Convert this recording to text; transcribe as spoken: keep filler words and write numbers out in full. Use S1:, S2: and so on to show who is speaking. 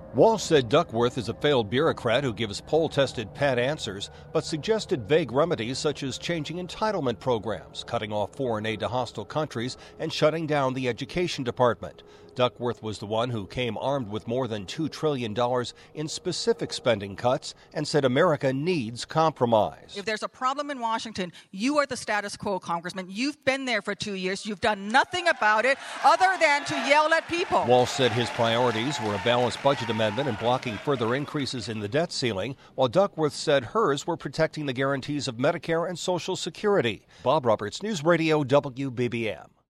S1: Walsh said Duckworth is a failed bureaucrat who gives poll-tested pat answers, but suggested vague remedies such as changing entitlement programs, cutting off foreign aid to hostile countries, and shutting down the education department. Duckworth was the one who came armed with more than two trillion dollars in specific spending cuts and said America needs compromise.
S2: If there's a problem in Washington, you are the status quo, Congressman. You've been there for two years. You've done nothing about it other than to yell at people.
S1: Walsh said his priorities were a balanced budget amendment and blocking further increases in the debt ceiling, while Duckworth said hers were protecting the guarantees of Medicare and Social Security. Bob Roberts, News Radio W B B M.